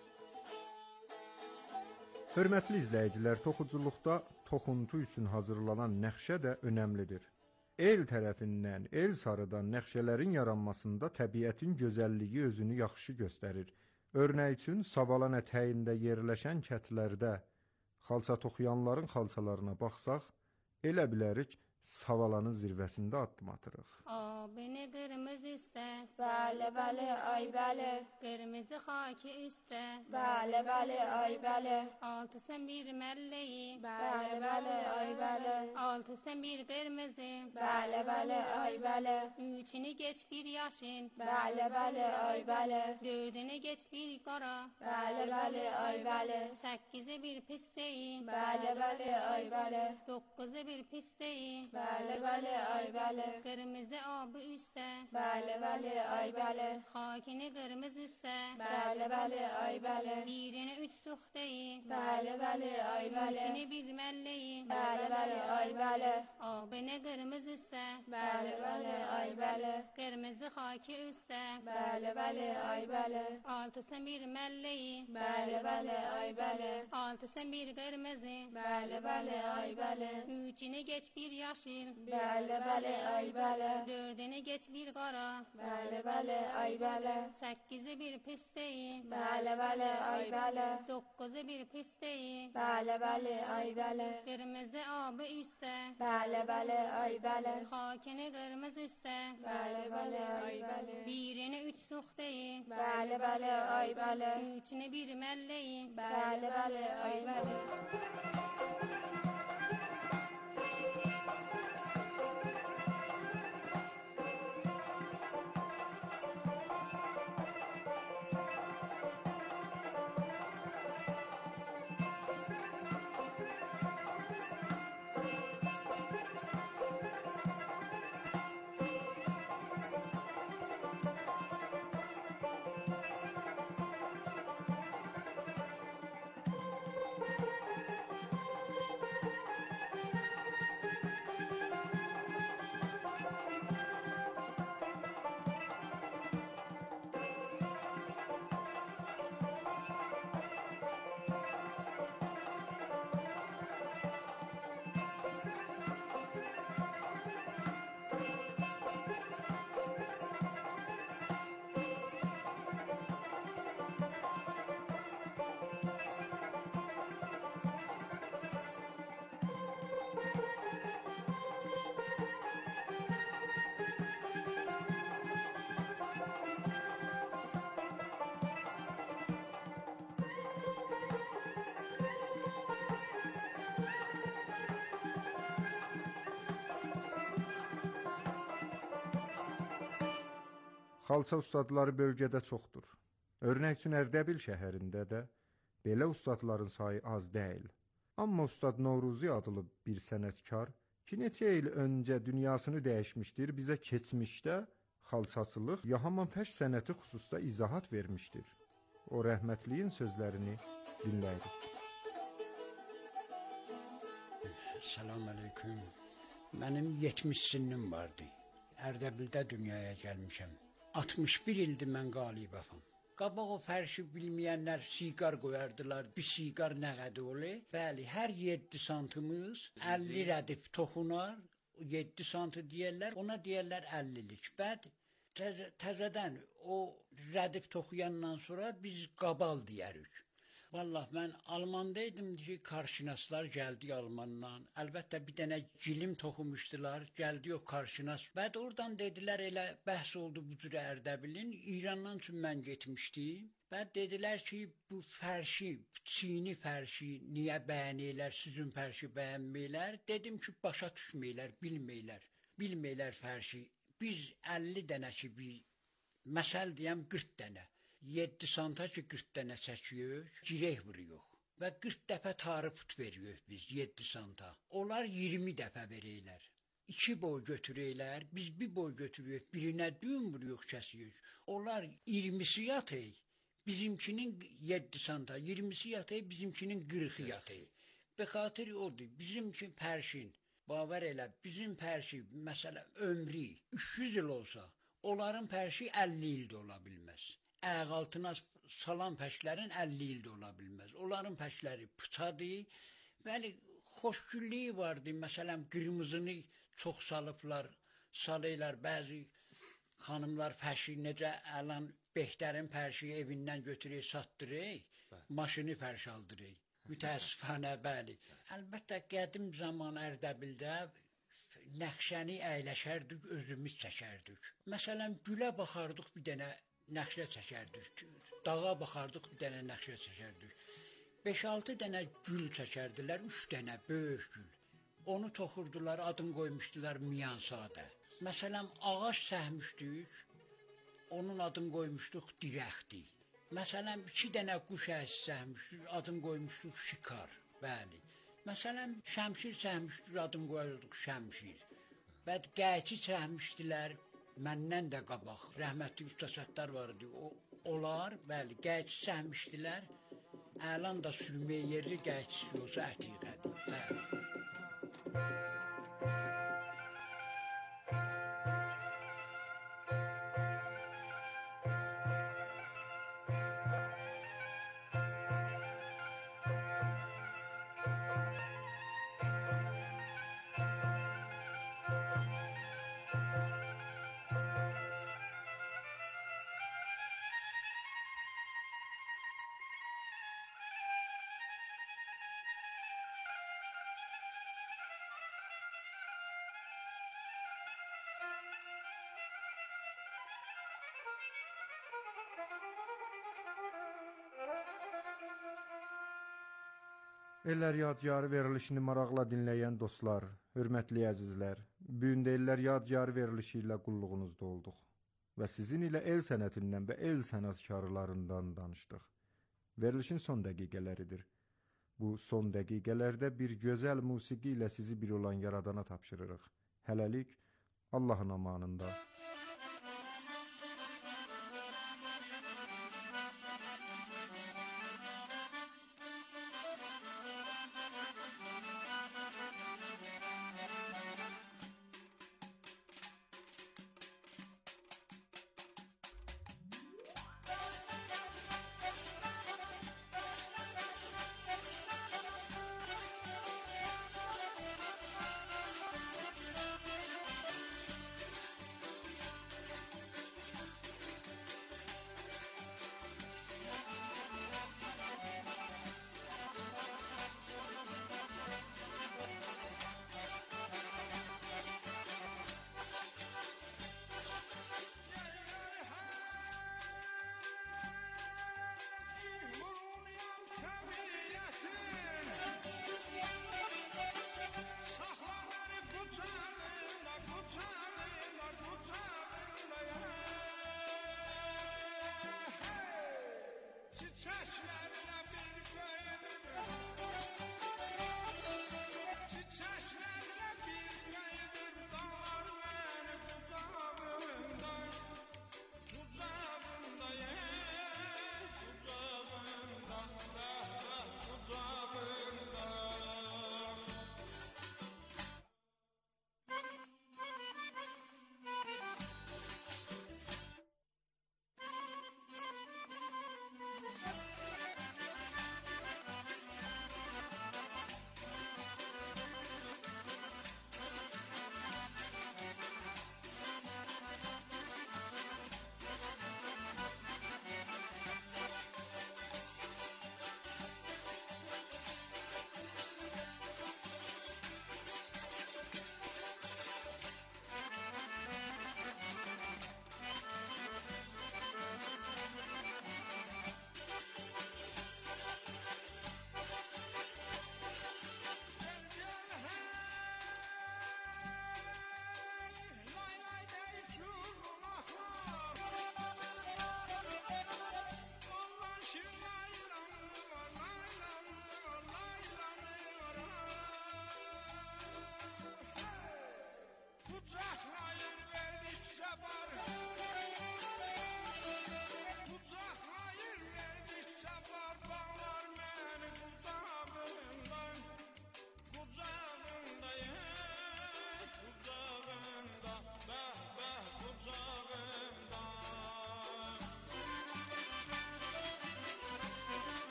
Hörmətli izləyicilər, toxuculuqda toxuntu üçün hazırlanan nəqşə də önəmlidir. El tərəfindən, el sarıdan nəqşələrin yaranmasında təbiətin gözəlliyi özünü yaxşı göstərir. Örnək üçün, Savalan ətəyində yerləşən kətlərdə xalça toxuyanların xalçalarına baxsaq, elə bilərik, Savalanın zirvəsində addım atırıq. Abini qırmızı üstə, bəli, bəli, ay bəli. Qırmızı xaki üstə, bəli, bəli, ay bəli. Altı sən bir məlləyi, bəli, bəli, ay bəli. Altı sən bir qırmızı, bəli, bəli, ay bəli. Üçünü geç bir yaşın, bəli, bəli, ay bəli. Dördünü geç bir qara, bəli, bəli, ay bəli. Səkkizi bir pisteyi, bəli, bəli, ay bəli. Dokkuzu bir pisteyi, bəli, bəli, ay bəli. Qırmızı abı üstə, bəli, bəli, ay bəli. Xakini qırmızı üstə, bəli, bəli, ay bəli. Birini üç suxdeyi, bəli, bəli, ay bəli. Üçünü bir məlleyi, bəli, bəli, ay bəli. Abini qırmızı üstə, bəli, bəli, ay bəli. Qırmızı xaki üstə, bəli, bəli, ay bəli. Altısı bir məlleyi, bəli, bəli, ay bəli. Altısı bir qırmızı, bəli, bəli, ay bəli. Üçünü geç bir yaşıl, bəli, bəli, ay bəli. Dördünü geç bir qara, bəli, bəli, ay bəli. Səkkizi bir pisteyi, bəli, bəli, ay bəli. Dokkuzu bir pisteyi, bəli, bəli, ay bəli. Qırmızı abı üstə, bəli, bəli, ay bəli. Xakini qırmızı üstə, bəli, bəli, ay bəli. Birini üç suxdeyi, bəli, bəli, ay bəli. Üçünü bir məlleyi, bəli, bəli, ay bəli. Xalça ustadları bölgədə çoxdur. Örnək üçün Ərdəbil şəhərində də belə ustadların sayı az deyil. Amma ustad Noruzi adlı bir sənətkar ki, neçə il öncə dünyasını dəyişmişdir, bizə keçmişdə xalçaçılıq ya haman fəş sənəti xüsusda izahat vermişdir. O rəhmətliyin sözlərini dinləyirik. Salam aleyküm. Mənim yetmiş sinnim vardı. Ərdəbildə dünyaya gəlmişəm. altmış bir ildir mən qalibəm. Qabaq o fərşi bilməyənlər siqar qoyardılar. Bir siqar nə qədər olur? Bəli, hər yeddi santımız əlli rədif toxunar. yeddi santı deyərlər, ona deyərlər əllilik. Bəd təzə, təzədən o rədif toxuyandan sonra biz qabal deyərik. Vallahi mən Almandaydım ki, karşınaslar gəldi Almandan. Əlbəttə bir dənə gilim toxumuşdular, gəldi o karşınas. Bəd oradan dedilər, elə bəhs oldu bu cürə Ərdəbilin. İrandan üçün mən getmişdim. Bəd dedilər ki, bu fərşi, Çini fərşi niyə bəyənirlər, sizin fərşi bəyənməyirlər? Dedim ki, başa düşməyirlər, bilməyirlər, bilməyirlər fərşi. Biz əlli dənə ki, bir, məsəl deyəm qırx dənə. yeddi santa ki, qırx dənə çəkiyoruz, girək vuruyoruz. Və qırx dəfə tarı put veriyoruz biz, yeddi santa. Onlar iyirmi dəfə verirlər. İki boy götürürlər, biz bir boy götürüyoruz, birinə düğüm vuruyoruz, kəsiyoruz. Onlar iyirmisi yatır, bizimkinin yeddi santa, iyirmisi yatır, bizimkinin qırxı yatır. Bexatır odur, bizimki pərşin, bavar elə, bizim pərşi, məsələn, ömrü üç yüz il olsa, onların pərşi əlli ildə ola bilməz. Ayaq altına salan pəşlərin əlli ildə ola bilməz. Onların pəşləri pıçadır. Bəli, xoşgüllüyü vardı. Məsələn, qırmızını çox salıblar, salırlar. Bəzi xanımlar pəşi, necə əlan Behtərin pərşi evindən götürür, satdırır, maşını pərş aldırır. Mütəəssifənə, bəli. Əlbəttə, qədim zaman Ərdəbildə nəqşəni əyləşərdik, özümüz çəkərdik. Məsələn, gülə baxardıq bir dənə, nəqşə çəkərdik, dağa baxardıq, bir dənə nəqşə çəkərdik. beş altı dənə gül çəkərdilər, üç dənə böyük gül. Onu toxurdular, adını qoymuşdular Miyansadə. Məsələn, ağac səhmişdik, onun adını qoymuşduq dirəkdi. Məsələn, iki dənə quş əsi səhmişdik, adını qoymuşduq şikar, bəli. Məsələn, şəmşir səhmişdik, adını qoyurduq şəmşir. Və qayçı səhmişdilər, məndən də qabaq, rəhmətli usta Səttar vardı, o, onlar, bəli, qayçı səhmişdilər, əlan da sürməyə yerli qayçısı olsa ətiqədir, bəli. Ellər yadgarı verilişini maraqla dinləyən dostlar, hörmətli əzizlər, bu gün də Ellər yadgarı verilişi ilə qulluğunuzda olduq və sizin ilə el sənətindən və el sənətkarlarından danışdıq. Verilişin son dəqiqələridir. Bu son dəqiqələrdə bir gözəl musiqi ilə sizi bir olan yaradana tapşırırıq. Hələlik Allahın amanında.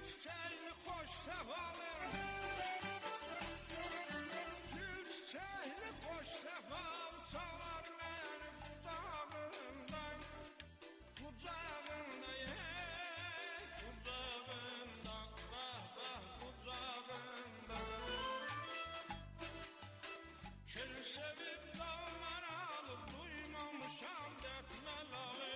çiçeğini hoş sefalı Gül çiçeğini hoş sefalı Çalar benim kucağımdan Kucağımda ye Kucağımda bah bah kucağımda Kül sevip dalmaralı Duymamışam dert melalı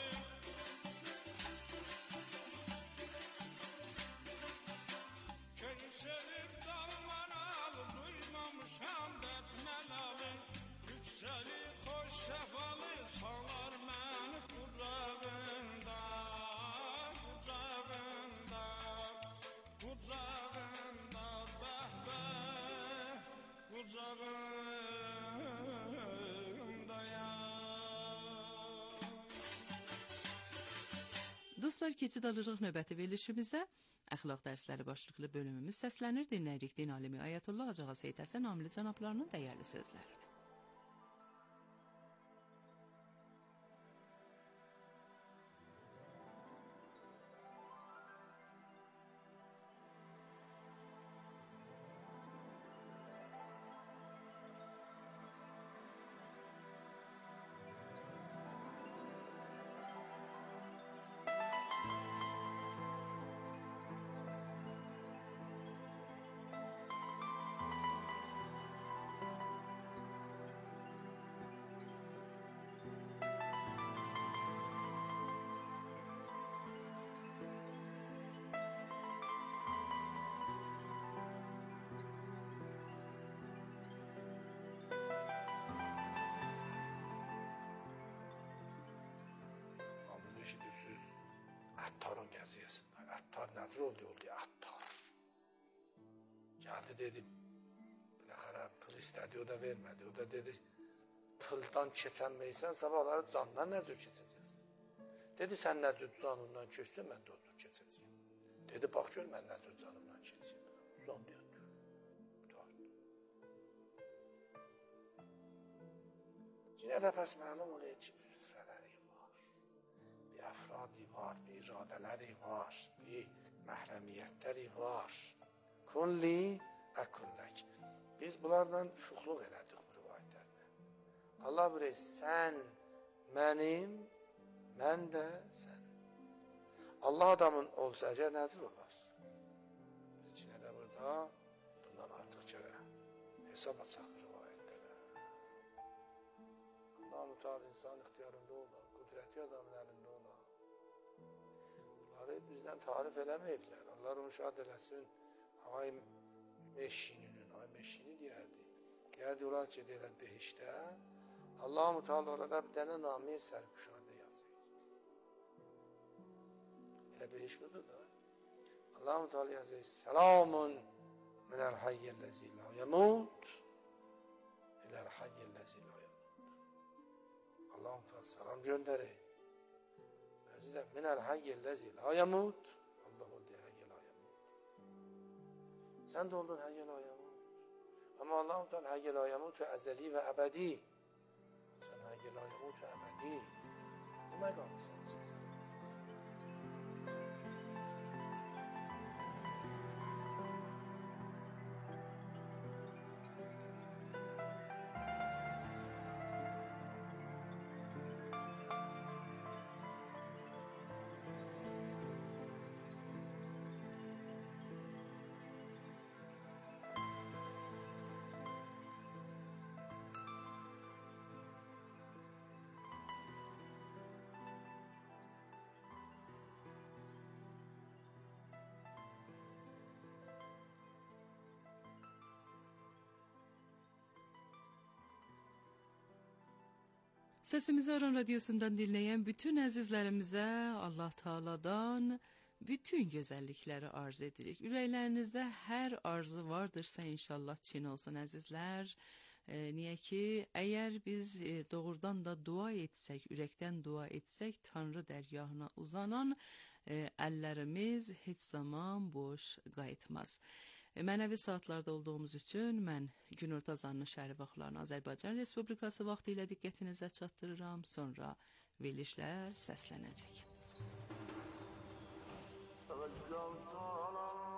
Kül sevip dalmaralı Duymamışam dert melalı Yükseli hoş sefalı Çalar beni kucağında Kucağında Kucağında bah bah Kucağında ya Dostlar, keçid alırıq növbəti verilişimizə. Əxlaq dərsləri başlıqlı bölümümüz səslənir. Dinləyirik din alimi Ayətullah Hacı Seyid Həsən Amili cənablarının dəyərli sözlərini. Eşidirsiniz, Attar'ın gəziyəsində. Attar nədir oldu oldu ya, Attar. Geldi dedi, biləxərə pul istədi, o da vermədi. O da dedi, puldan keçənməysən, sabahları candan nə cür keçəcəksin? Dedi, sən nə cür canından keçsin, mən də o cür keçəcəyim. Dedi, bax gör, mən nə cür canımdan keçəyim. Uzan deyədir. Yine də pəs məlum oluyor ki, افرادی var, bir iradeleri var, bir məhrəmiyyətləri var. Kulli və kullək. Biz bunlardan şuxluq elədik bu rivayətlərlə. Allah buyuruyor, sən mənim, mən də sən. Allah adamın olsa əgər nəzir olar. Biz yine də burada bundan artıq görə hesab açaq bu rivayətlərə. Allah-u Teala insan ixtiyarında olar, qudrəti adamın əlində olar. Bunları bizdən tarif eləməyiblər. Allah onu şad eləsin. Ay meşininin, ay meşini deyərdi. Gəldi olar ki, deyilər behişdə. Allah-u Teala orada bir dənə nami sərküşarda yazır. Elə behiş budur da. Allah-u Teala yazır. Selamun minəl hayyəl-ləzi la yəmut iləl hayyəl-ləzi la yəmut. Allah-u Teala salam göndərir. Özü minəl hayyəl-ləzi la yəmut. Allah oldu hayyəl la yəmut. Sən də oldun hayyəl la yəmut. Amma Allah-u Teala hayyəl la yəmut və əzəli və əbədi. Sən hayyəl la yəmut və əbədi. Bu məqamı sən istəsən. Sesimizi Aran Radyosu'ndan dinleyen bütün əzizlərimizə Allah Teala'dan bütün gözəllikləri arz edirik. Ürəklerinizdə hər arzu vardırsa inşallah Çin olsun əzizlər. E, niyə ki, əgər biz e, doğrudan da dua etsək, ürəkdən dua etsək, Tanrı dərgahına uzanan e, əllərimiz heç zaman boş qayıtmaz. E, mənəvi saatlarda olduğumuz üçün mən günorta azanının şəhəri vaxtlarını Azərbaycan Respublikası vaxtı ilə diqqətinizə çatdırıram. Sonra verilişlər səslənəcək.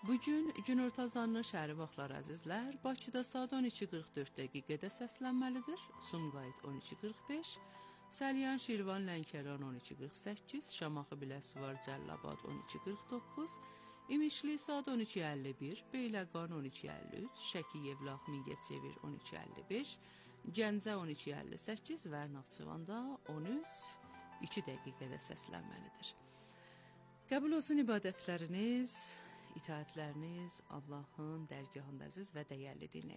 Bugün günorta zanlı şəhəri vaxtları əzizlər, Bakıda saat on iki qırx dörd dəqiqədə səslənməlidir. Sumqayıt on iki qırx beş, Səlyan, Şirvan, Lənkəran on iki qırx səkkiz, Şamaxı, Biləsuvar, Cəllabad on iki qırx doqquz, İmişli saat on iki əlli bir, Beyləqan on iki əlli üç, Şəki, Yevlax, Mingəçevir on iki əlli beş, Gəncə on iki əlli səkkiz və Naxçıvanda on üç iki dəqiqədə səslənməlidir. Qəbul olsun ibadətləriniz, itaətləriniz Allahın dərgahında əziz və dəyərli dinləyicilər.